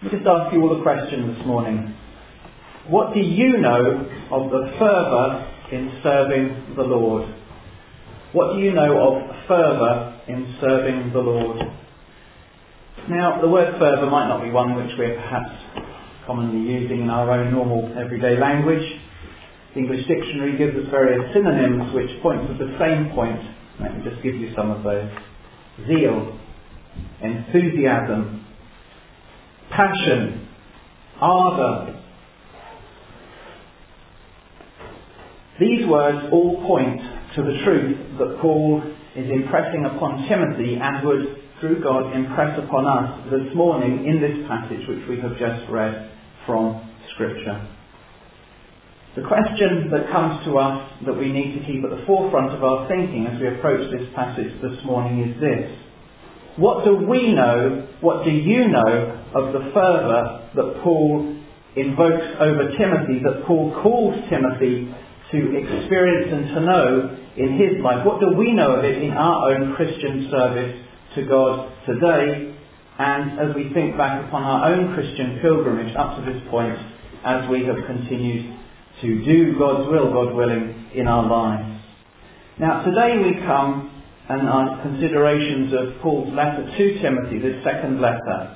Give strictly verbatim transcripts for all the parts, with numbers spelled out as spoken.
Let me just ask you all a question this morning. What do you know of the fervour in serving the Lord? What do you know of fervour in serving the Lord? Now, the word fervour might not be one which we're perhaps commonly using in our own normal everyday language. The English Dictionary gives us various synonyms which point to the same point. Let me just give you some of those. Zeal, enthusiasm, passion, ardour. These words all point to the truth that Paul is impressing upon Timothy and would, through God, impress upon us this morning in this passage which we have just read from Scripture. The question that comes to us that we need to keep at the forefront of our thinking as we approach this passage this morning is this. What do we know, what do you know of the fervour that Paul invokes over Timothy, that Paul calls Timothy to experience and to know in his life? What do we know of it in our own Christian service to God today, and as we think back upon our own Christian pilgrimage up to this point, as we have continued to do God's will, God willing, in our lives. Now, today we come and our considerations of Paul's letter to Timothy, this second letter,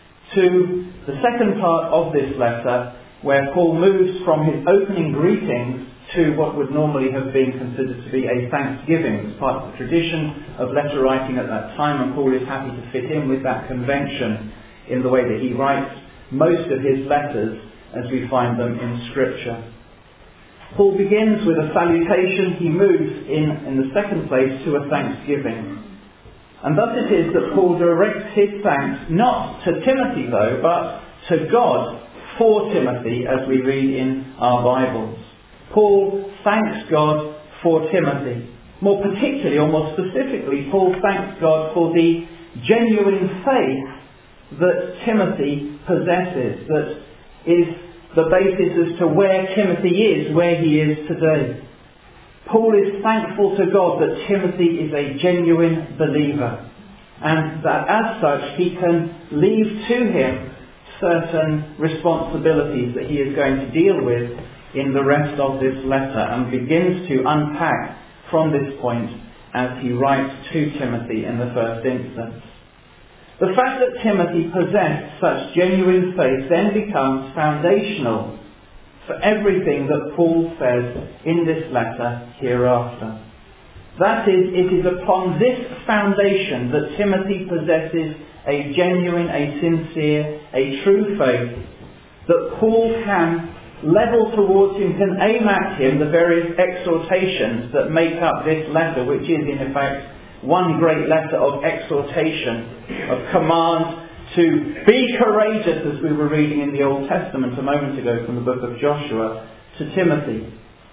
to the second part of this letter, where Paul moves from his opening greetings to what would normally have been considered to be a thanksgiving. It's part of the tradition of letter writing at that time, and Paul is happy to fit in with that convention in the way that he writes most of his letters as we find them in Scripture. Paul begins with a salutation. He moves in, in the second place to a thanksgiving. And thus it is that Paul directs his thanks not to Timothy though, but to God for Timothy, as we read in our Bibles. Paul thanks God for Timothy. More particularly, or more specifically, Paul thanks God for the genuine faith that Timothy possesses, that is the basis as to where Timothy is, where he is today. Paul is thankful to God that Timothy is a genuine believer, and that as such he can leave to him certain responsibilities that he is going to deal with in the rest of this letter, and begins to unpack from this point as he writes to Timothy in the first instance. The fact that Timothy possessed such genuine faith then becomes foundational for everything that Paul says in this letter hereafter. That is, it is upon this foundation that Timothy possesses a genuine, a sincere, a true faith, that Paul can level towards him, can aim at him the various exhortations that make up this letter, which is in effect one great letter of exhortation, of command to be courageous, as we were reading in the Old Testament a moment ago from the book of Joshua, to Timothy.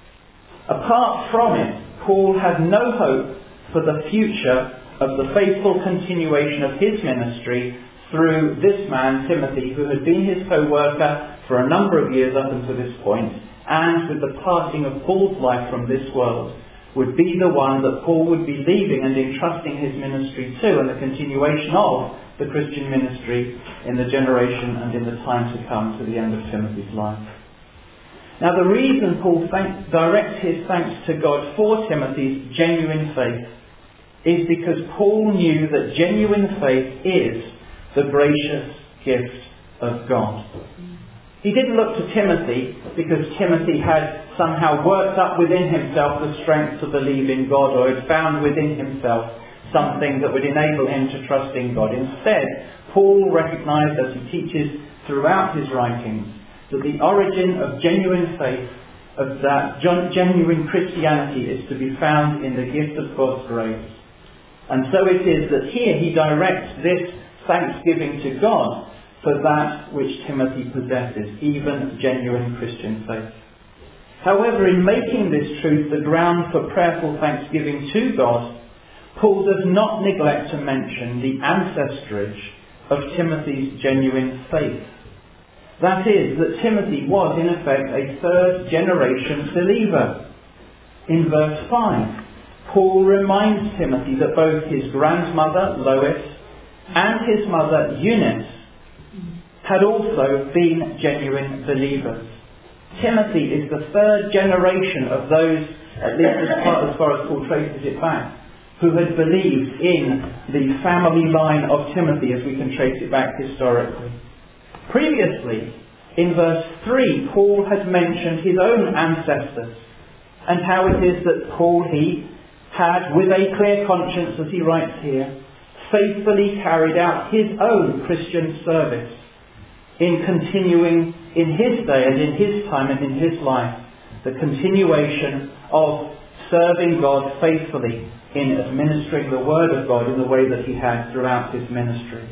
Apart from it, Paul had no hope for the future of the faithful continuation of his ministry through this man, Timothy, who had been his co-worker for a number of years up until this point, and with the passing of Paul's life from this world, would be the one that Paul would be leaving and entrusting his ministry to, and the continuation of the Christian ministry in the generation and in the time to come, to the end of Timothy's life. Now, the reason Paul thank, directs his thanks to God for Timothy's genuine faith is because Paul knew that genuine faith is the gracious gift of God. He didn't look to Timothy because Timothy had somehow worked up within himself the strength to believe in God, or had found within himself something that would enable him to trust in God. Instead, Paul recognised, as he teaches throughout his writings, that the origin of genuine faith, of that genuine Christianity, is to be found in the gift of God's grace. And so it is that here he directs this thanksgiving to God for that which Timothy possesses, even genuine Christian faith. However, in making this truth the ground for prayerful thanksgiving to God, Paul does not neglect to mention the ancestrage of Timothy's genuine faith. That is, that Timothy was in effect a third generation believer. In verse five, Paul reminds Timothy that both his grandmother, Lois, and his mother, Eunice, had also been genuine believers. Timothy is the third generation of those, at least as far as, far as Paul traces it back, who had believed in the family line of Timothy, as we can trace it back historically. Previously, in verse three, Paul had mentioned his own ancestors and how it is that Paul, he had, with a clear conscience, as he writes here, faithfully carried out his own Christian service in continuing in his day and in his time and in his life the continuation of serving God faithfully in administering the Word of God in the way that he had throughout his ministry.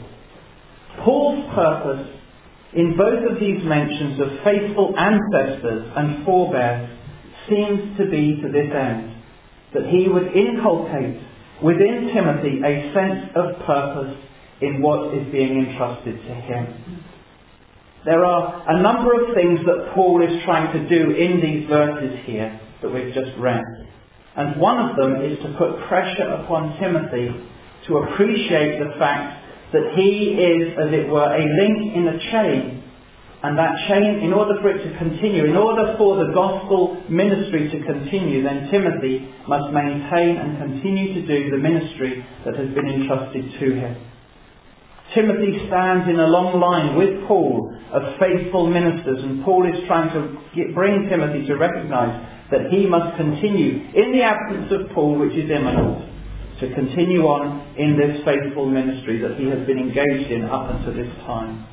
Paul's purpose in both of these mentions of faithful ancestors and forebears seems to be to this end, that he would inculcate within Timothy a sense of purpose in what is being entrusted to him. There are a number of things that Paul is trying to do in these verses here that we've just read. And one of them is to put pressure upon Timothy to appreciate the fact that he is, as it were, a link in a chain. And that chain, in order for it to continue, in order for the gospel ministry to continue, then Timothy must maintain and continue to do the ministry that has been entrusted to him. Timothy stands in a long line with Paul of faithful ministers, and Paul is trying to get, bring Timothy to recognise that he must continue, in the absence of Paul, which is imminent, to continue on in this faithful ministry that he has been engaged in up until this time.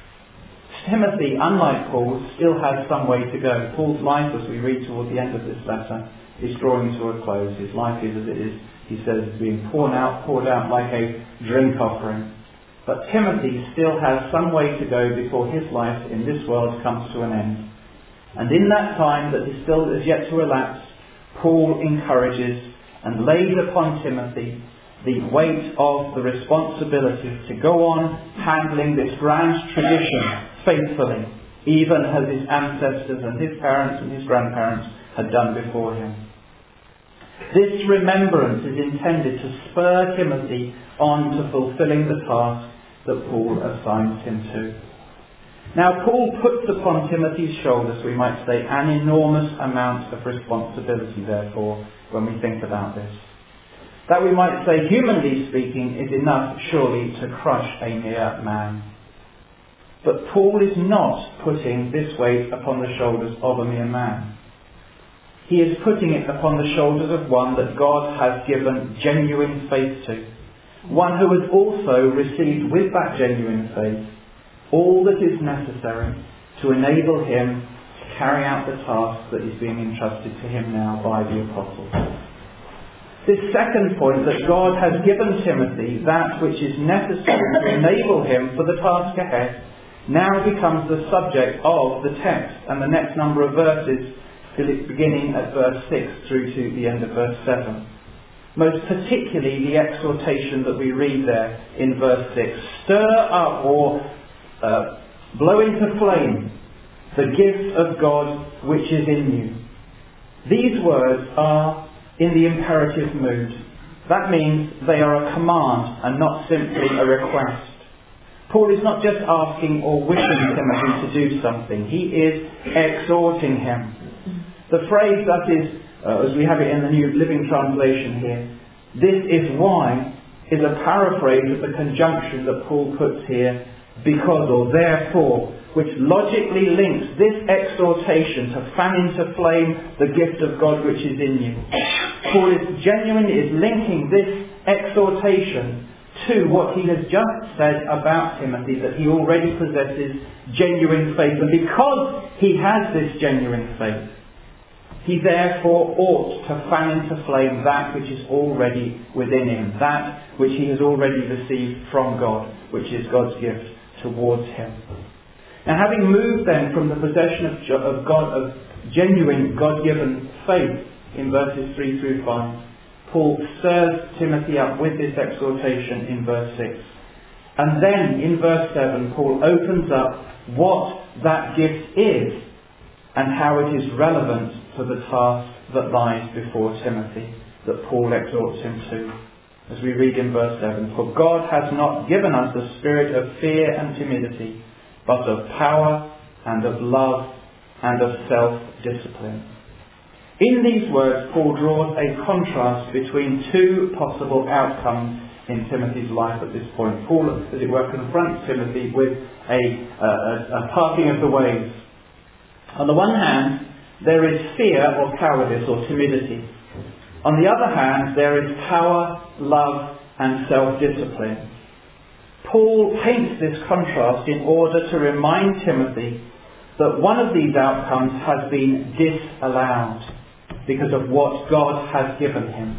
Timothy, unlike Paul, still has some way to go. Paul's life, as we read toward the end of this letter, is drawing to a close. His life is as it is, he says, being poured out, poured out like a drink offering. But Timothy still has some way to go before his life in this world comes to an end. And in that time that is still is yet to elapse, Paul encourages and lays upon Timothy the weight of the responsibility to go on handling this grand tradition faithfully, even as his ancestors and his parents and his grandparents had done before him. This remembrance is intended to spur Timothy on to fulfilling the task that Paul assigns him to. Now, Paul puts upon Timothy's shoulders, we might say, an enormous amount of responsibility, therefore, when we think about this. That, we might say, humanly speaking, is enough, surely, to crush a mere man. But Paul is not putting this weight upon the shoulders of a mere man. He is putting it upon the shoulders of one that God has given genuine faith to. One who has also received with that genuine faith all that is necessary to enable him to carry out the task that is being entrusted to him now by the apostle. This second point, that God has given Timothy that which is necessary to enable him for the task ahead, now becomes the subject of the text and the next number of verses, beginning at verse six through to the end of verse seven. Most particularly the exhortation that we read there in verse six. Stir up or uh, blow into flame the gift of God which is in you. These words are in the imperative mood. That means they are a command and not simply a request. Paul is not just asking or wishing Timothy to do something. He is exhorting him. The phrase that is, uh, as we have it in the New Living Translation here, this is why, is a paraphrase of the conjunction that Paul puts here, because or therefore, which logically links this exhortation to fan into flame the gift of God which is in you. Paul is genuinely is linking this exhortation to what he has just said about Timothy, that he already possesses genuine faith. And because he has this genuine faith, he therefore ought to fan into flame that which is already within him, that which he has already received from God, which is God's gift towards him. Now, having moved then from the possession of, of God, of genuine God-given faith in verses three through five, Paul stirs Timothy up with this exhortation in verse six. And then in verse seven, Paul opens up what that gift is and how it is relevant to the task that lies before Timothy, that Paul exhorts him to. As we read in verse seven, for God has not given us a spirit of fear and timidity, but of power and of love and of self-discipline. In these words, Paul draws a contrast between two possible outcomes in Timothy's life at this point. Paul, as it were, confronts Timothy with a, a, a parting of the ways. On the one hand, there is fear or cowardice or timidity. On the other hand, there is power, love and self-discipline. Paul paints this contrast in order to remind Timothy that one of these outcomes has been disallowed because of what God has given him.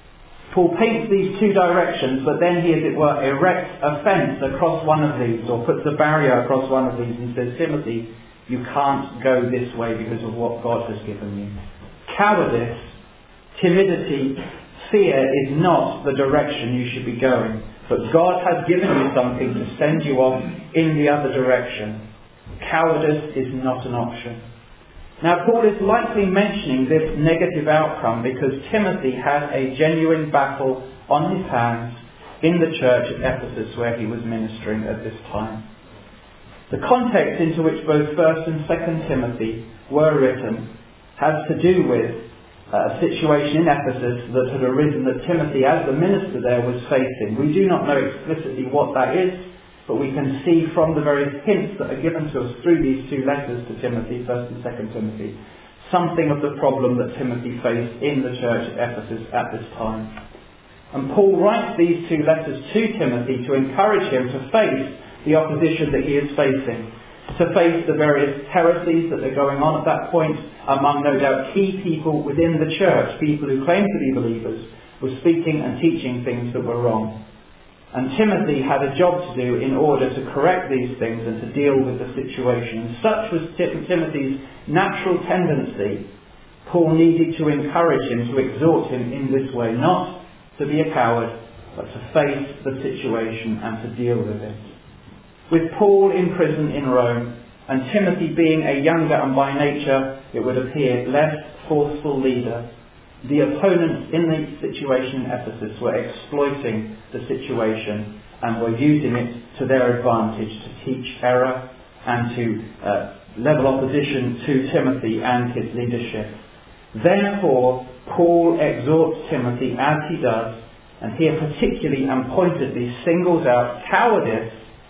Paul paints these two directions, but then he, as it were, erects a fence across one of these, or puts a barrier across one of these and says, Timothy, you can't go this way because of what God has given you. Cowardice, timidity, fear is not the direction you should be going. But God has given you something to send you off in the other direction. Cowardice is not an option. Now, Paul is likely mentioning this negative outcome because Timothy had a genuine battle on his hands in the church at Ephesus where he was ministering at this time. The context into which both First and Second Timothy were written has to do with a situation in Ephesus that had arisen that Timothy, as the minister there, was facing. We do not know explicitly what that is, but we can see from the various hints that are given to us through these two letters to Timothy, First and Second Timothy, something of the problem that Timothy faced in the church at Ephesus at this time. And Paul writes these two letters to Timothy to encourage him to face the opposition that he is facing, to face the various heresies that are going on at that point among, no doubt, key people within the church, people who claimed to be believers, were speaking and teaching things that were wrong. And Timothy had a job to do in order to correct these things and to deal with the situation. And such was Tim- Timothy's natural tendency. Paul needed to encourage him, to exhort him in this way, not to be a coward, but to face the situation and to deal with it. With Paul in prison in Rome, and Timothy being a younger and by nature, it would appear, less forceful leader, the opponents in the situation in Ephesus were exploiting the situation and were using it to their advantage to teach error and to uh, level opposition to Timothy and his leadership. Therefore, Paul exhorts Timothy as he does, and here particularly and pointedly singles out cowardice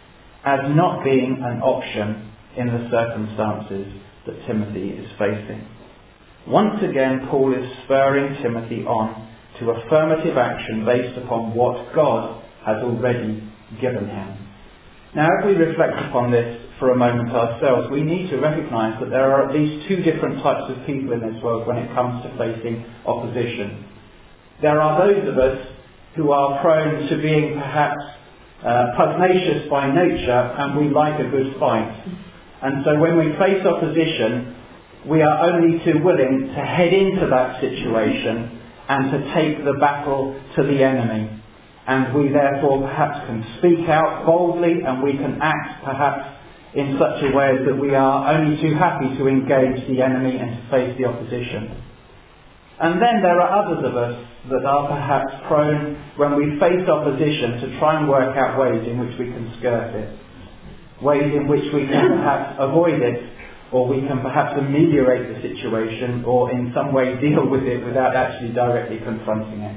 as not being an option in the circumstances that Timothy is facing. Once again, Paul is spurring Timothy on to affirmative action based upon what God has already given him. Now, as we reflect upon this for a moment ourselves, we need to recognise that there are at least two different types of people in this world when it comes to facing opposition. There are those of us who are prone to being perhaps uh, pugnacious by nature, and we like a good fight. And so when we face opposition, we are only too willing to head into that situation and to take the battle to the enemy. And we therefore perhaps can speak out boldly, and we can act perhaps in such a way that we are only too happy to engage the enemy and to face the opposition. And then there are others of us that are perhaps prone, when we face opposition, to try and work out ways in which we can skirt it, ways in which we can perhaps avoid it, or we can perhaps ameliorate the situation, or in some way deal with it without actually directly confronting it.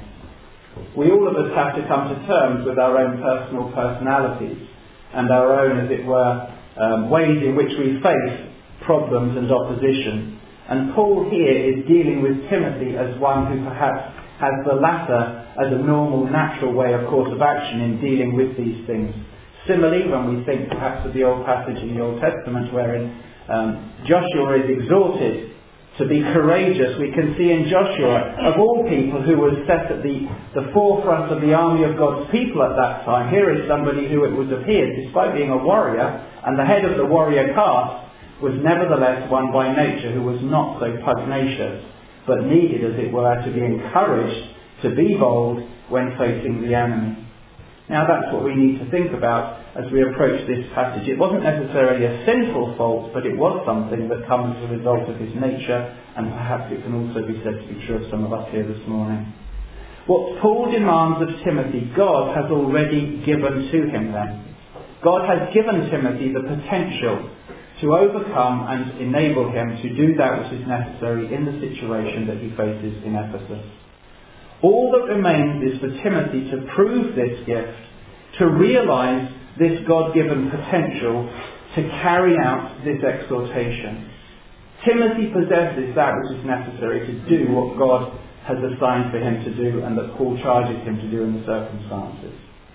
We all of us have to come to terms with our own personal personalities and our own, as it were, um, ways in which we face problems and opposition. And Paul here is dealing with Timothy as one who perhaps has the latter as a normal, natural way, of course, of action in dealing with these things. Similarly, when we think perhaps of the old passage in the Old Testament wherein um, Joshua is exhorted to be courageous, we can see in Joshua, of all people who was set at the, the forefront of the army of God's people at that time, here is somebody who it would appear, despite being a warrior, and the head of the warrior caste, was nevertheless one by nature who was not so pugnacious, but needed, as it were, to be encouraged to be bold when facing the enemy. Now that's what we need to think about as we approach this passage. It wasn't necessarily a sinful fault, but it was something that comes as a result of his nature, and perhaps it can also be said to be true of some of us here this morning. What Paul demands of Timothy, God has already given to him then. God has given Timothy the potential to overcome and enable him to do that which is necessary in the situation that he faces in Ephesus. All that remains is for Timothy to prove this gift, to realise this God-given potential, to carry out this exhortation. Timothy possesses that which is necessary to do what God has assigned for him to do and that Paul charges him to do in the circumstances.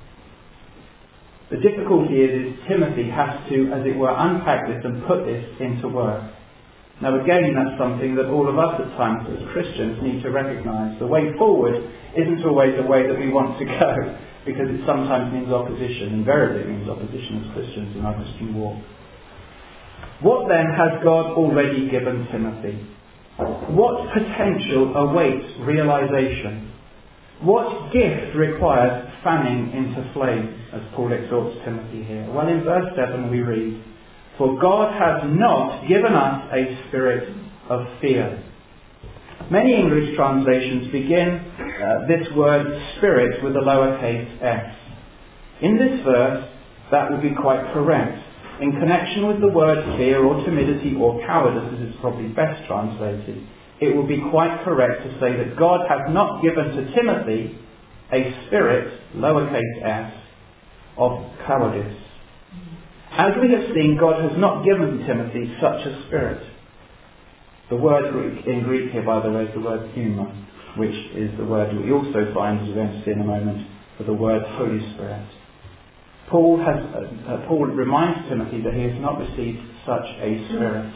The difficulty is, is Timothy has to, as it were, unpack this and put this into work. Now again, that's something that all of us at times as Christians need to recognise. The way forward isn't always the way that we want to go, because it sometimes means opposition. Invariably it means opposition as Christians in our Christian walk. What then has God already given Timothy? What potential awaits realisation? What gift requires fanning into flame, as Paul exhorts Timothy here? Well, in verse seven we read, "For God has not given us a spirit of fear." Many English translations begin uh, this word spirit with a lowercase s. In this verse, that would be quite correct. In connection with the word fear or timidity or cowardice, as it's probably best translated, it will be quite correct to say that God has not given to Timothy a spirit, lowercase s, of cowardice. As we have seen, God has not given Timothy such a spirit. The word Greek, in Greek here, by the way, is the word pneuma, which is the word we also find, as we're going to see in a moment, for the word Holy Spirit. Paul has uh, uh, Paul reminds Timothy that he has not received such a spirit.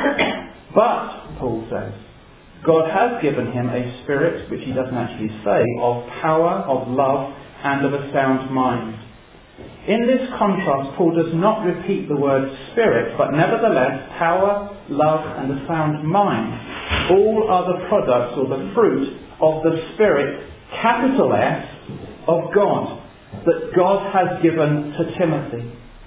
But, Paul says, God has given him a spirit, which he doesn't actually say, of power, of love, and of a sound mind. In this contrast, Paul does not repeat the word spirit, but nevertheless, power, love, and a sound mind all are the products or the fruit of the Spirit, capital S, of God, that God has given to Timothy.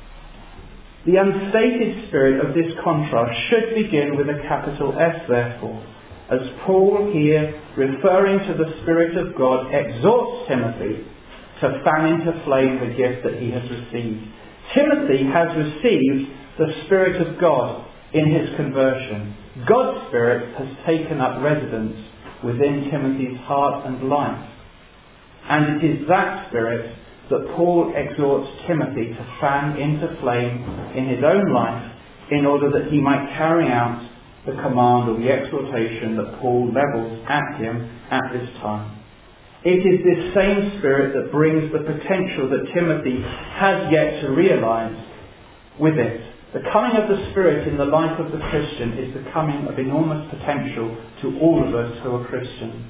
The unstated spirit of this contrast should begin with a capital S, therefore, as Paul here, referring to the Spirit of God, exhorts Timothy to fan into flame the gift that he has received. Timothy has received the Spirit of God in his conversion. God's Spirit has taken up residence within Timothy's heart and life. And it is that Spirit that Paul exhorts Timothy to fan into flame in his own life in order that he might carry out the command or the exhortation that Paul levels at him at this time. It is this same Spirit that brings the potential that Timothy has yet to realise with it. The coming of the Spirit in the life of the Christian is the coming of enormous potential to all of us who are Christians.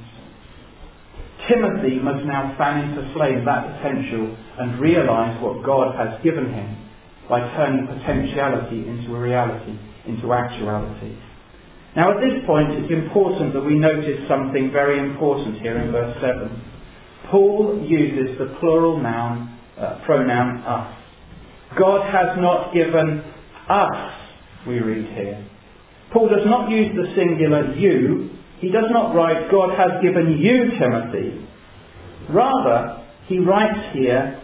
Timothy must now fan into flame that potential and realise what God has given him by turning potentiality into a reality, into actuality. Now at this point it's important that we notice something very important here in verse seven. Paul uses the plural noun, uh, pronoun us. God has not given us, we read here. Paul does not use the singular you. He does not write, God has given you, Timothy. Rather, he writes here,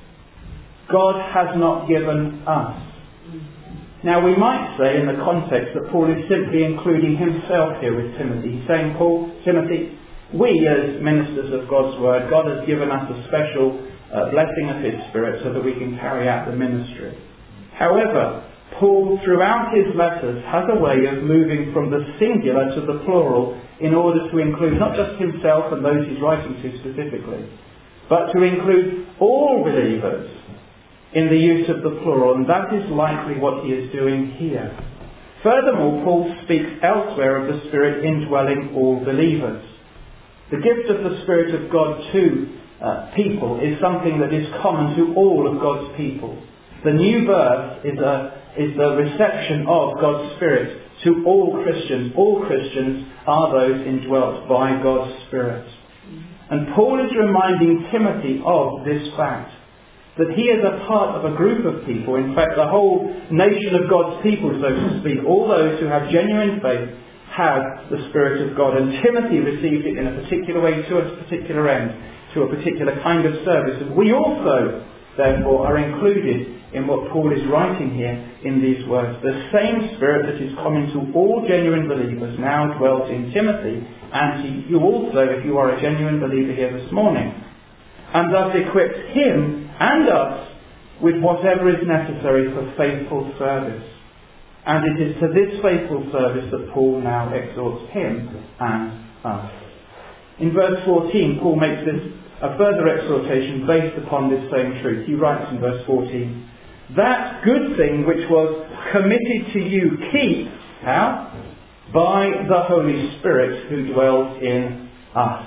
God has not given us. Now we might say in the context that Paul is simply including himself here with Timothy. He's saying, Paul, Timothy, we as ministers of God's Word, God has given us a special uh, blessing of His Spirit so that we can carry out the ministry. However, Paul, throughout his letters, has a way of moving from the singular to the plural in order to include not just himself and those he's writing to specifically, but to include all believers in the use of the plural, and that is likely what he is doing here. Furthermore, Paul speaks elsewhere of the Spirit indwelling all believers. The gift of the Spirit of God to uh, people is something that is common to all of God's people. The new birth is, a, is the reception of God's Spirit to all Christians. All Christians are those indwelt by God's Spirit. And Paul is reminding Timothy of this fact, that he is a part of a group of people, in fact the whole nation of God's people, so to speak. All those who have genuine faith have the Spirit of God, and Timothy received it in a particular way to a particular end, to a particular kind of service. And we also, therefore, are included in what Paul is writing here in these words. The same Spirit that is common to all genuine believers now dwells in Timothy, and to you also, if you are a genuine believer here this morning, and thus equips him and us with whatever is necessary for faithful service. And it is to this faithful service that Paul now exhorts him and us. In verse fourteen, Paul makes this a further exhortation based upon this same truth. He writes in verse fourteen, "That good thing which was committed to you keep," how? "By the Holy Spirit who dwells in us."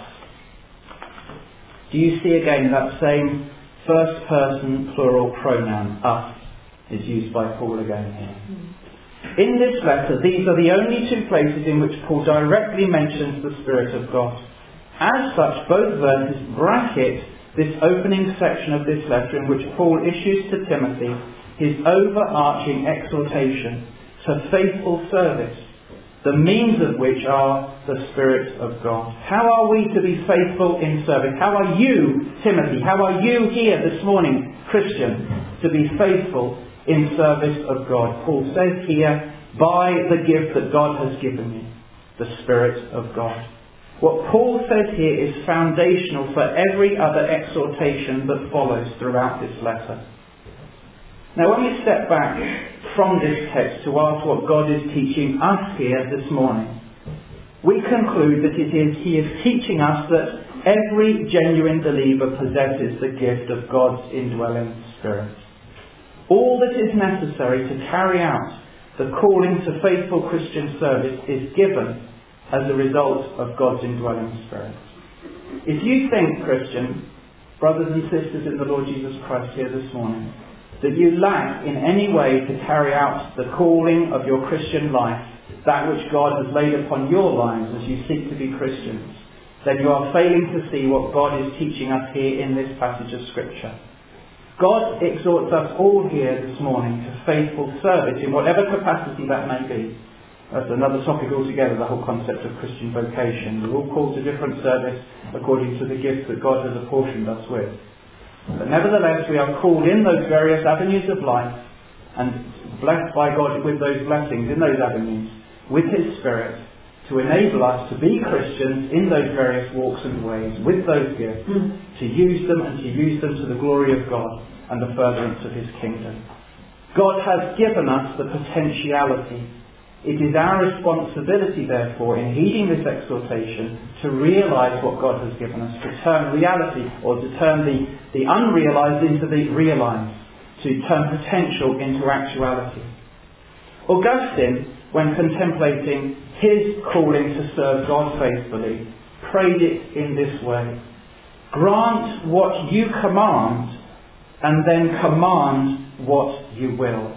Do you see again that same first person plural pronoun, us, is used by Paul again here. In this letter, these are the only two places in which Paul directly mentions the Spirit of God. As such, both verses bracket this opening section of this letter in which Paul issues to Timothy his overarching exhortation to faithful service, the means of which are the Spirit of God. How are we to be faithful in service? How are you, Timothy, how are you here this morning, Christian, to be faithful in service of God? Paul says here, by the gift that God has given you, the Spirit of God. What Paul says here is foundational for every other exhortation that follows throughout this letter. Now when we step back from this text to ask what God is teaching us here this morning, we conclude that it is He is teaching us that every genuine believer possesses the gift of God's indwelling Spirit. All that is necessary to carry out the calling to faithful Christian service is given as a result of God's indwelling Spirit. If you think, Christian, brothers and sisters in the Lord Jesus Christ here this morning, that you lack in any way to carry out the calling of your Christian life, that which God has laid upon your lives as you seek to be Christians, then you are failing to see what God is teaching us here in this passage of Scripture. God exhorts us all here this morning to faithful service in whatever capacity that may be. That's another topic altogether, the whole concept of Christian vocation. We're all called to different service according to the gifts that God has apportioned us with. But nevertheless, we are called in those various avenues of life and blessed by God with those blessings in those avenues, with His Spirit, to enable us to be Christians in those various walks and ways, with those gifts, mm. to use them and to use them to the glory of God and the furtherance of His kingdom. God has given us the potentiality. It is our responsibility, therefore, in heeding this exhortation, to realise what God has given us, to turn reality, or to turn the, the unrealised into the realised, to turn potential into actuality. Augustine, when contemplating his calling to serve God faithfully, prayed it in this way: grant what you command, and then command what you will.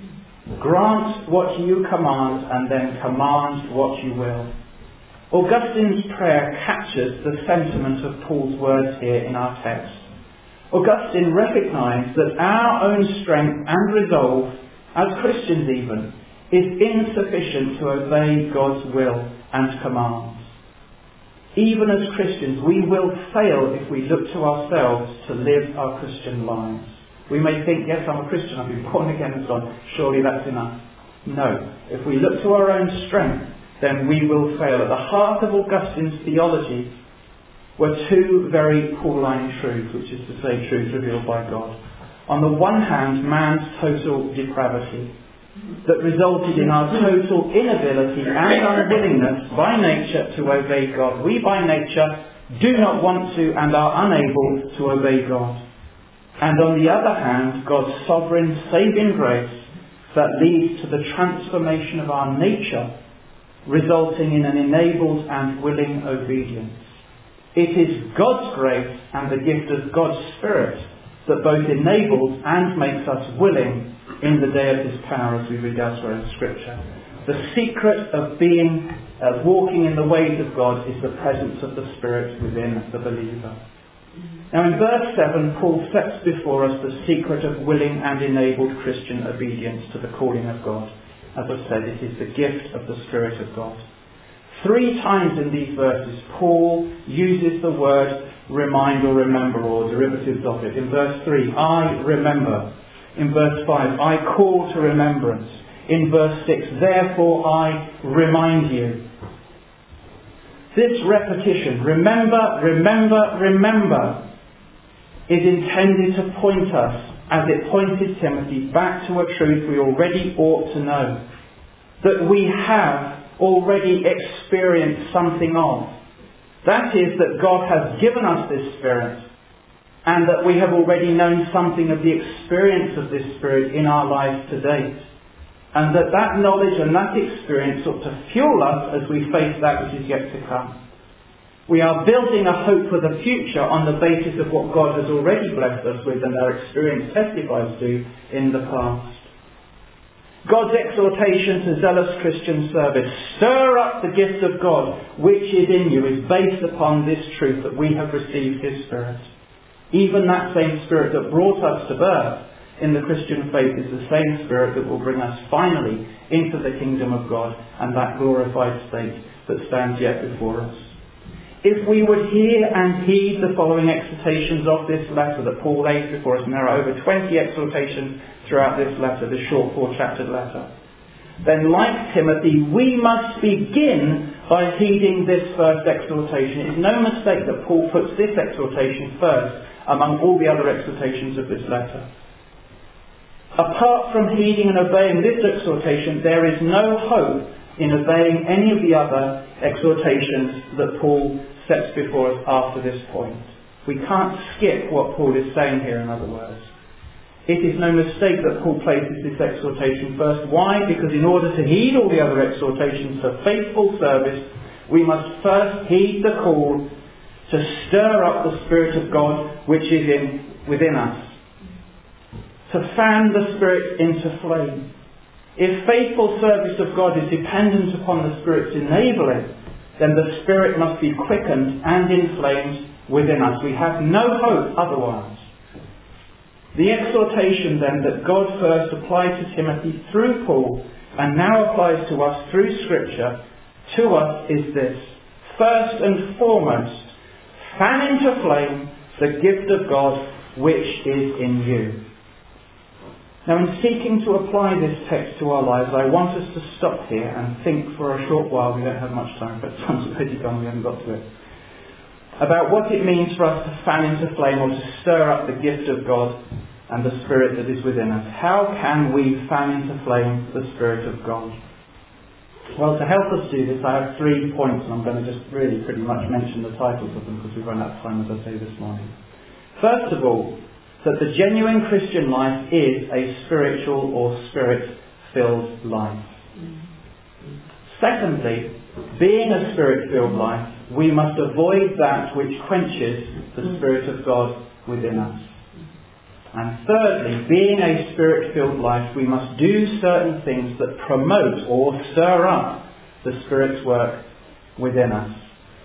Grant what you command, and then command what you will. Augustine's prayer captures the sentiment of Paul's words here in our text. Augustine recognised that our own strength and resolve, as Christians even, is insufficient to obey God's will and commands. Even as Christians, we will fail if we look to ourselves to live our Christian lives. We may think, yes, I'm a Christian, I've been born again and so on, surely that's enough. No. If we look to our own strength, then we will fail. At the heart of Augustine's theology were two very Pauline truths, which is to say truths revealed by God. On the one hand, man's total depravity, that resulted in our total inability and unwillingness by nature to obey God. We by nature do not want to and are unable to obey God. And on the other hand, God's sovereign saving grace that leads to the transformation of our nature, resulting in an enabled and willing obedience. It is God's grace and the gift of God's Spirit that both enables and makes us willing in the day of His power, as we read elsewhere in Scripture. The secret of being, uh, walking in the ways of God is the presence of the Spirit within the believer. Now in verse seven, Paul sets before us the secret of willing and enabled Christian obedience to the calling of God. As I said, it is the gift of the Spirit of God. Three times in these verses, Paul uses the word remind or remember, or derivatives of it. In verse three, I remember. In verse five, I call to remembrance. In verse six, therefore I remind you. This repetition, remember, remember, remember, is intended to point us, as it pointed Timothy, back to a truth we already ought to know. That we have already experienced something of. That is, that God has given us this Spirit, and that we have already known something of the experience of this Spirit in our lives to date. And that that knowledge and that experience ought to fuel us as we face that which is yet to come. We are building a hope for the future on the basis of what God has already blessed us with and our experience testifies to in the past. God's exhortation to zealous Christian service, stir up the gift of God which is in you, is based upon this truth that we have received His Spirit. Even that same Spirit that brought us to birth in the Christian faith is the same Spirit that will bring us finally into the kingdom of God and that glorified state that stands yet before us. If we would hear and heed the following exhortations of this letter that Paul lays before us, and there are over twenty exhortations throughout this letter, this short four-chaptered letter, then like Timothy, we must begin by heeding this first exhortation. It is no mistake that Paul puts this exhortation first among all the other exhortations of this letter. Apart from heeding and obeying this exhortation, there is no hope in obeying any of the other exhortations that Paul sets before us after this point. We can't skip what Paul is saying here, in other words. It is no mistake that Paul places this exhortation first. Why? Because in order to heed all the other exhortations for faithful service, we must first heed the call to stir up the Spirit of God which is in within us. To fan the Spirit into flame. If faithful service of God is dependent upon the Spirit's enabling, then the Spirit must be quickened and inflamed within us. We have no hope otherwise. The exhortation then that God first applied to Timothy through Paul and now applies to us through Scripture to us is this. First and foremost, fan into flame the gift of God which is in you. Now, in seeking to apply this text to our lives, I want us to stop here and think for a short while. We don't have much time, but time's already gone, we haven't got to it. About what it means for us to fan into flame or to stir up the gift of God and the Spirit that is within us. How can we fan into flame the Spirit of God? Well, to help us do this, I have three points, and I'm going to just really pretty much mention the titles of them because we've run out of time, as I say, this morning. First of all, that the genuine Christian life is a spiritual or Spirit-filled life. Secondly, being a Spirit-filled life, we must avoid that which quenches the Spirit of God within us. And thirdly, being a Spirit-filled life, we must do certain things that promote or stir up the Spirit's work within us.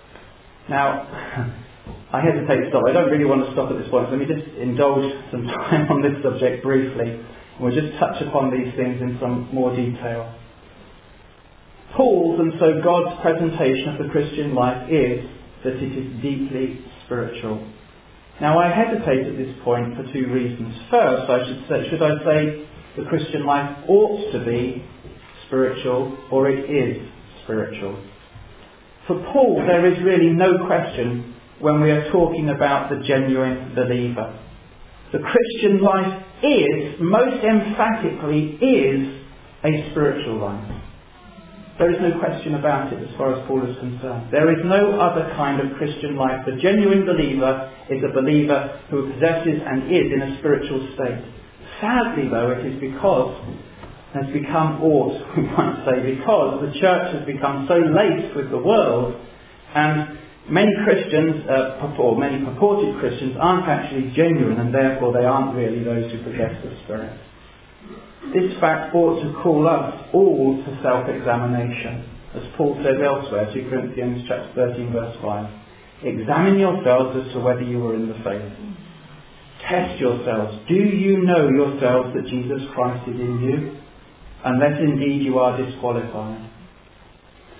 Now, I hesitate to stop. I don't really want to stop at this point. Let me just indulge some time on this subject briefly. And we'll just touch upon these things in some more detail. Paul's and so God's presentation of the Christian life is that it is deeply spiritual. Now, I hesitate at this point for two reasons. First, I should say, should I say the Christian life ought to be spiritual, or it is spiritual? For Paul, there is really no question when we are talking about the genuine believer. The Christian life is, most emphatically, is a spiritual life. There is no question about it as far as Paul is concerned. There is no other kind of Christian life. The genuine believer is a believer who possesses and is in a spiritual state. Sadly, though, it is because has become ought, we might say, because the church has become so laced with the world, and many Christians, uh, or many purported Christians, aren't actually genuine, and therefore they aren't really those who possess the Spirit. This fact ought to call us all to self-examination. As Paul says elsewhere, two Corinthians chapter thirteen, verse five. Examine yourselves as to whether you are in the faith. Test yourselves. Do you know yourselves that Jesus Christ is in you? Unless indeed you are disqualified.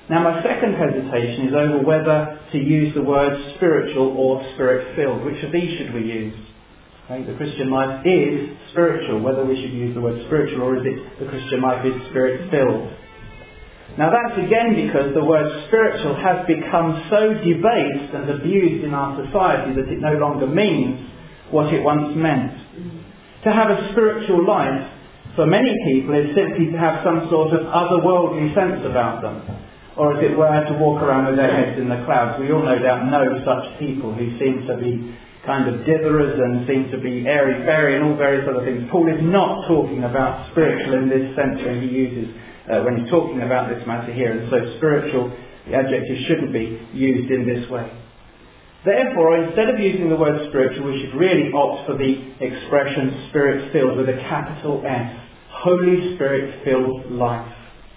Now my second hesitation is over whether to use the word spiritual or spirit-filled. Which of these should we use? Okay, the Christian life is spiritual. Whether we should use the word spiritual or is it the Christian life is spirit-filled? Now that's again because the word spiritual has become so debased and abused in our society that it no longer means what it once meant. To have a spiritual life, for many people, is simply to have some sort of otherworldly sense about them. Or as it were, to walk around with their heads in the clouds. We all no doubt know such people who seem to be kind of ditherers and seem to be airy-fairy and all various other things. Paul is not talking about spiritual in this sense when he uses, uh, when he's talking about this matter here. And so spiritual, the adjective shouldn't be used in this way. Therefore, instead of using the word spiritual, we should really opt for the expression spirit-filled with a capital S. Holy Spirit-filled life.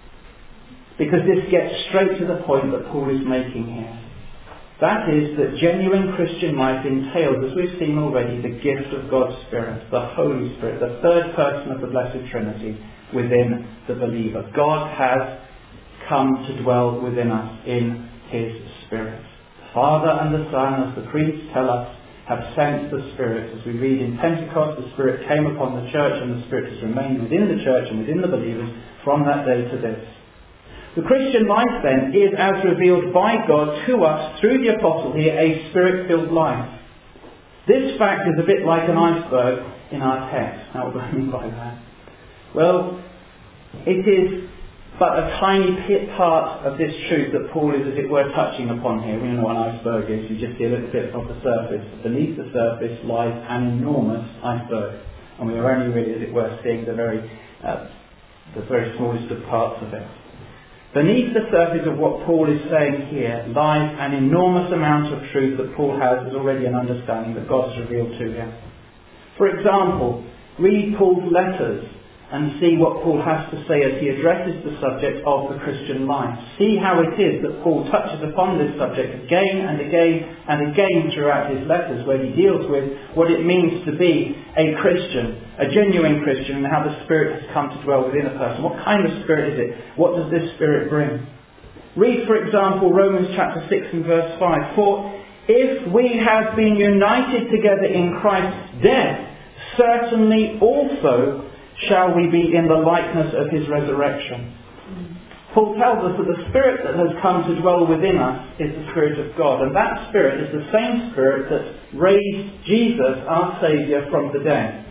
Because this gets straight to the point that Paul is making here. That is that genuine Christian life entails, as we've seen already, the gift of God's Spirit, the Holy Spirit, the third person of the Blessed Trinity within the believer. God has come to dwell within us in His Spirit. The Father and the Son, as the creeds tell us, have sent the Spirit. As we read in Pentecost, the Spirit came upon the church and the Spirit has remained within the church and within the believers from that day to this. The Christian life then is, as revealed by God to us through the Apostle here, a Spirit-filled life. This fact is a bit like an iceberg in our text. Now what do I mean by that? Well, it is but a tiny part of this truth that Paul is, as it were, touching upon here. We know what an iceberg is. You just see a little bit of the surface. Beneath the surface lies an enormous iceberg. And we are only really, as it were, seeing the very, uh, the very smallest of parts of it. Beneath the surface of what Paul is saying here lies an enormous amount of truth that Paul has as already an understanding that God has revealed to him. For example, read Paul's letters and see what Paul has to say as he addresses the subject of the Christian life. See how it is that Paul touches upon this subject again and again and again throughout his letters, where he deals with what it means to be a Christian, a genuine Christian, and how the Spirit has come to dwell within a person. What kind of Spirit is it? What does this Spirit bring? Read, for example, Romans chapter six and verse five. For if we have been united together in Christ's death, certainly also shall we be in the likeness of His resurrection. Paul tells us that the Spirit that has come to dwell within us is the Spirit of God. And that Spirit is the same Spirit that raised Jesus, our Saviour, from the dead.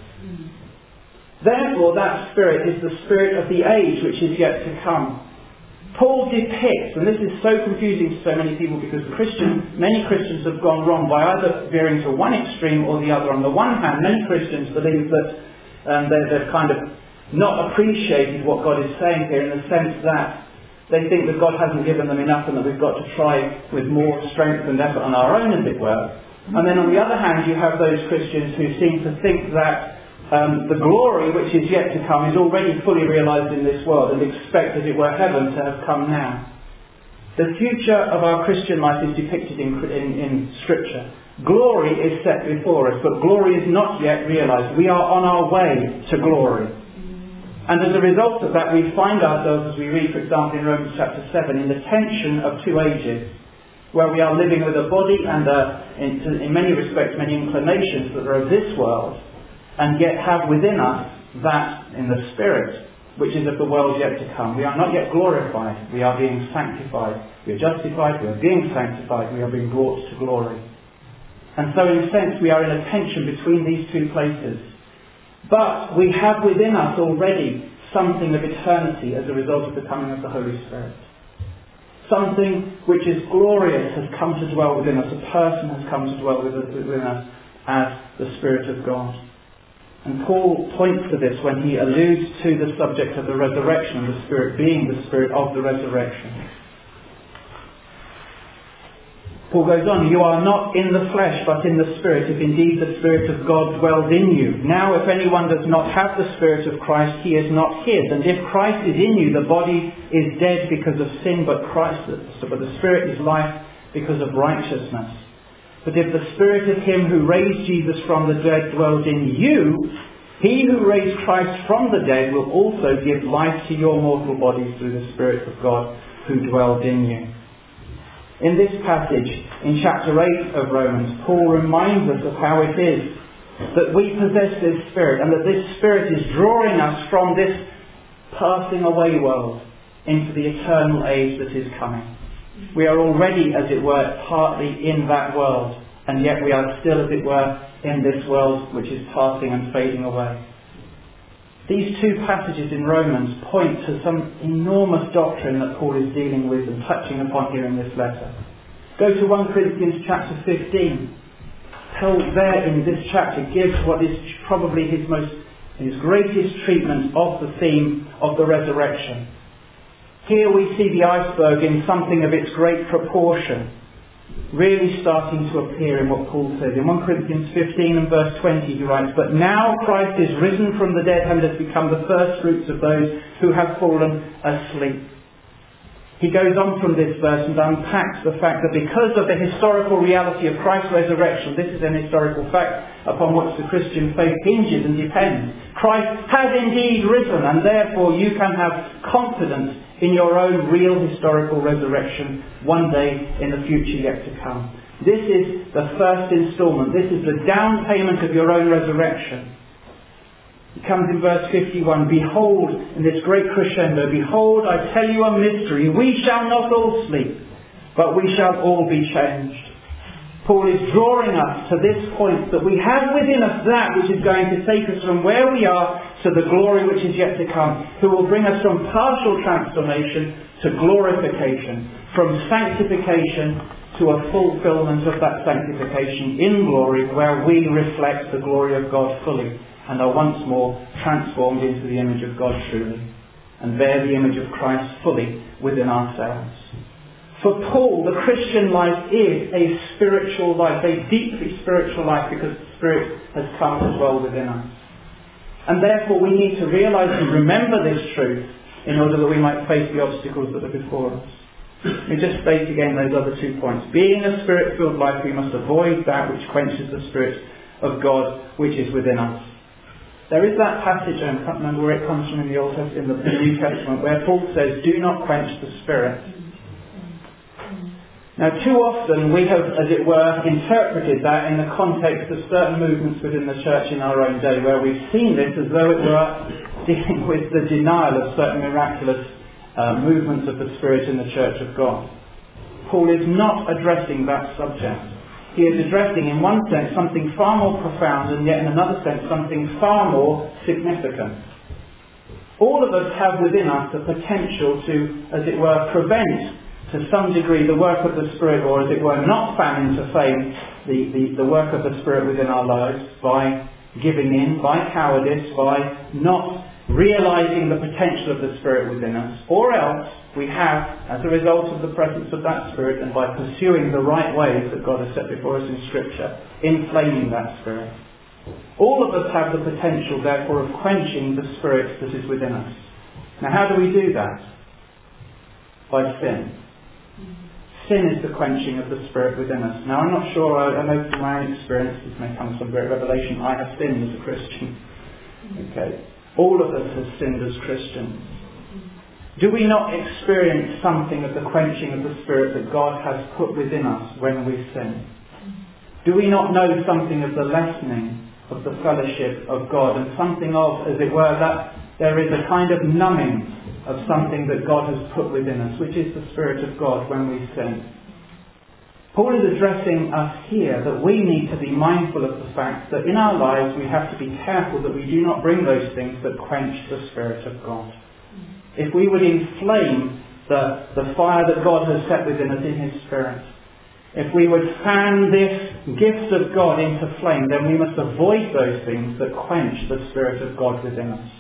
Therefore, that Spirit is the Spirit of the age which is yet to come. Paul depicts, and this is so confusing to so many people because Christians, many Christians have gone wrong by either veering to one extreme or the other. On the one hand, many Christians believe that Um, they, they've kind of not appreciated what God is saying here in the sense that they think that God hasn't given them enough and that we've got to try with more strength and effort on our own, as it were. And then on the other hand, you have those Christians who seem to think that um, the glory which is yet to come is already fully realised in this world and expect, as it were, heaven to have come now. The future of our Christian life is depicted in, in, in Scripture. Glory is set before us, but glory is not yet realised. We are on our way to glory. And as a result of that, we find ourselves, as we read, for example, in Romans chapter seven, in the tension of two ages, where we are living with a body and, a, in, in many respects, many inclinations that are of this world, and yet have within us that in the Spirit, which is of the world yet to come. We are not yet glorified. We are being sanctified. We are justified. We are being sanctified. We are being brought to glory. And so in a sense we are in a tension between these two places. But we have within us already something of eternity as a result of the coming of the Holy Spirit. Something which is glorious has come to dwell within us. A person has come to dwell within us as the Spirit of God. And Paul points to this when he alludes to the subject of the resurrection, the Spirit being the Spirit of the resurrection. Paul goes on, you are not in the flesh but in the Spirit, if indeed the Spirit of God dwells in you. Now if anyone does not have the Spirit of Christ, he is not his. And if Christ is in you, the body is dead because of sin, but Christ, but the Spirit is life because of righteousness. But if the Spirit of Him who raised Jesus from the dead dwells in you, He who raised Christ from the dead will also give life to your mortal bodies through the Spirit of God who dwelled in you. In this passage, in chapter eight of Romans, Paul reminds us of how it is that we possess this Spirit, and that this Spirit is drawing us from this passing away world into the eternal age that is coming. We are already, as it were, partly in that world, and yet we are still, as it were, in this world which is passing and fading away. These two passages in Romans point to some enormous doctrine that Paul is dealing with and touching upon here in this letter. Go to First Corinthians chapter fifteen. Paul there in this chapter gives what is probably his most, his greatest treatment of the theme of the resurrection. Here we see the iceberg in something of its great proportion, really starting to appear in what Paul says. In First Corinthians fifteen and verse twenty he writes, "But now Christ is risen from the dead and has become the first fruits of those who have fallen asleep." He goes on from this verse and unpacks the fact that because of the historical reality of Christ's resurrection, this is an historical fact upon which the Christian faith hinges and depends. Christ has indeed risen, and therefore you can have confidence in your own real historical resurrection one day in the future yet to come. This is the first instalment. This is the down payment of your own resurrection. It comes in verse fifty-one, "Behold," in this great crescendo, "Behold, I tell you a mystery. We shall not all sleep, but we shall all be changed." Paul is drawing us to this point that we have within us that which is going to take us from where we are to the glory which is yet to come, who will bring us from partial transformation to glorification, from sanctification to a fulfillment of that sanctification in glory, where we reflect the glory of God fully and are once more transformed into the image of God truly, and bear the image of Christ fully within ourselves. For Paul, the Christian life is a spiritual life, a deeply spiritual life, because the Spirit has come to dwell within us. And therefore we need to realise and remember this truth in order that we might face the obstacles that are before us. Let me just state again those other two points. Being a Spirit-filled life, we must avoid that which quenches the Spirit of God which is within us. There is that passage, I can't remember where it comes from in the Old Testament, in the New Testament, where Paul says, "Do not quench the Spirit." Now, too often we have, as it were, interpreted that in the context of certain movements within the church in our own day, where we've seen this as though it were dealing with the denial of certain miraculous uh, movements of the Spirit in the Church of God. Paul is not addressing that subject. He is addressing, in one sense, something far more profound, and yet in another sense, something far more significant. All of us have within us the potential to, as it were, prevent to some degree the work of the Spirit, or as it were, not fan into flame the, the, the work of the Spirit within our lives by giving in, by cowardice, by not realising the potential of the Spirit within us. Or else we have, as a result of the presence of that Spirit and by pursuing the right ways that God has set before us in Scripture, inflaming that Spirit. All of us have the potential, therefore, of quenching the Spirit that is within us. Now, how do we do that? By sin. Sin is the quenching of the Spirit within us. Now, I'm not sure, I, I know from my own experience, this may come as some great revelation, I have sinned as a Christian. Okay. All of us have sinned as Christians. Do we not experience something of the quenching of the Spirit that God has put within us when we sin? Do we not know something of the lessening of the fellowship of God, and something of, as it were, that there is a kind of numbing of something that God has put within us, which is the Spirit of God when we sin? Paul is addressing us here that we need to be mindful of the fact that in our lives we have to be careful that we do not bring those things that quench the Spirit of God. If we would inflame the, the fire that God has set within us in His Spirit, if we would fan this gift of God into flame, then we must avoid those things that quench the Spirit of God within us.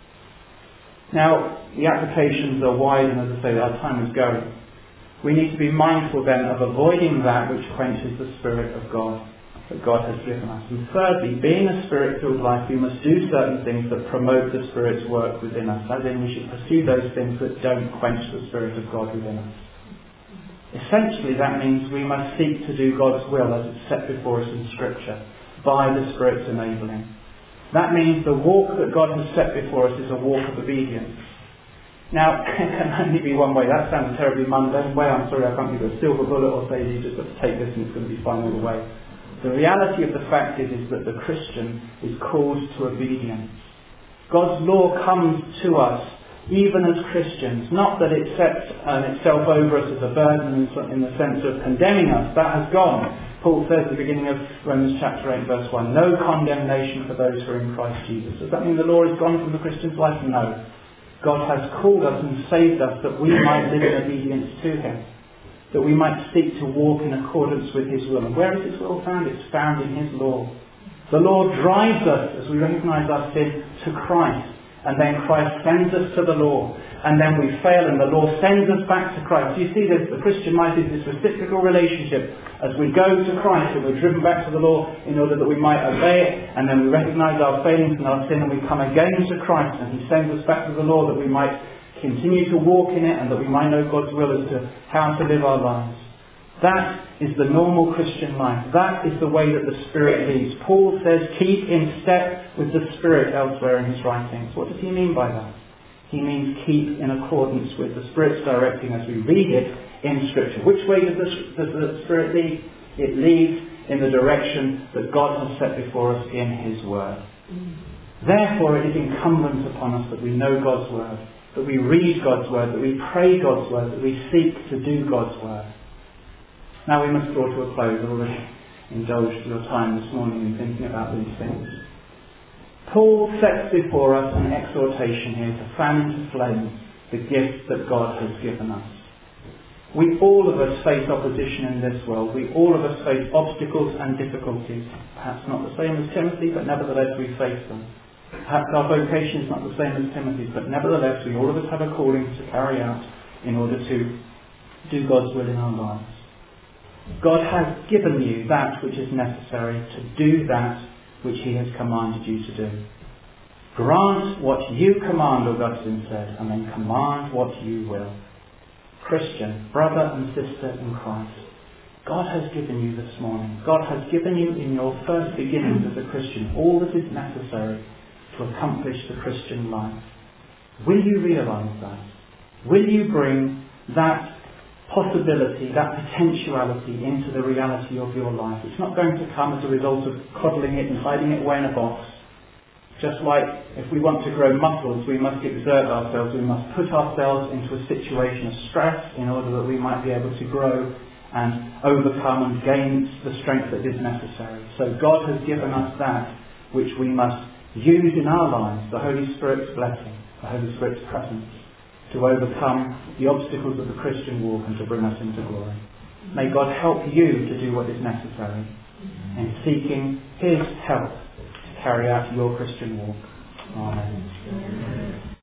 Now, the applications are wide, and as I say, our time is going. We need to be mindful then of avoiding that which quenches the Spirit of God that God has given us. And thirdly, being a Spirit-filled life, we must do certain things that promote the Spirit's work within us. As in, we should pursue those things that don't quench the Spirit of God within us. Essentially, that means we must seek to do God's will as it's set before us in Scripture, by the Spirit's enabling. That means the walk that God has set before us is a walk of obedience. Now, it can only be one way. That sounds a terribly mundane way. I'm sorry, I can't give you a silver bullet or say you just got to take this and it's going to be fine all the way. The reality of the fact is, is that the Christian is called to obedience. God's law comes to us even as Christians, not that it sets um, itself over us as a burden in the sense of condemning us. That has gone. Paul says at the beginning of Romans chapter eight verse one, no condemnation for those who are in Christ Jesus. Does that mean the law is gone from the Christian's life? No. God has called us and saved us that we might live in obedience to Him, that we might seek to walk in accordance with His will. And where is His will found? It's found in His law. The law drives us, as we recognise our sin, to Christ. And then Christ sends us to the law. And then we fail and the law sends us back to Christ. You see this, the Christian life is this reciprocal relationship. As we go to Christ and we're driven back to the law in order that we might obey it. And then we recognise our failings and our sin and we come again to Christ. And He sends us back to the law that we might continue to walk in it and that we might know God's will as to how to live our lives. That is the normal Christian life. That is the way that the Spirit leads. Paul says, keep in step with the Spirit elsewhere in his writings. What does he mean by that? He means keep in accordance with the Spirit's directing as we read it in Scripture. Which way does the, does the Spirit lead? It leads in the direction that God has set before us in His Word. Therefore, it is incumbent upon us that we know God's Word, that we read God's Word, that we pray God's Word, that we seek to do God's Word. Now we must draw to a close. I've already indulged your time this morning in thinking about these things. Paul sets before us an exhortation here to fan into flame the gifts that God has given us. We all of us face opposition in this world. We all of us face obstacles and difficulties. Perhaps not the same as Timothy, but nevertheless we face them. Perhaps our vocation is not the same as Timothy's, but nevertheless we all of us have a calling to carry out in order to do God's will in our lives. God has given you that which is necessary to do that which He has commanded you to do. Grant what you command, Augustine said, and then command what you will. Christian, brother and sister in Christ, God has given you this morning, God has given you in your first beginnings as a Christian all that is necessary to accomplish the Christian life. Will you realise that? Will you bring that possibility, that potentiality into the reality of your life? It's not going to come as a result of coddling it and hiding it away in a box. Just like if we want to grow muscles, we must exert ourselves, we must put ourselves into a situation of stress in order that we might be able to grow and overcome and gain the strength that is necessary. So God has given us that which we must use in our lives, the Holy Spirit's blessing, the Holy Spirit's presence, to overcome the obstacles of the Christian walk and to bring us into glory. May God help you to do what is necessary in seeking His help to carry out your Christian walk. Amen.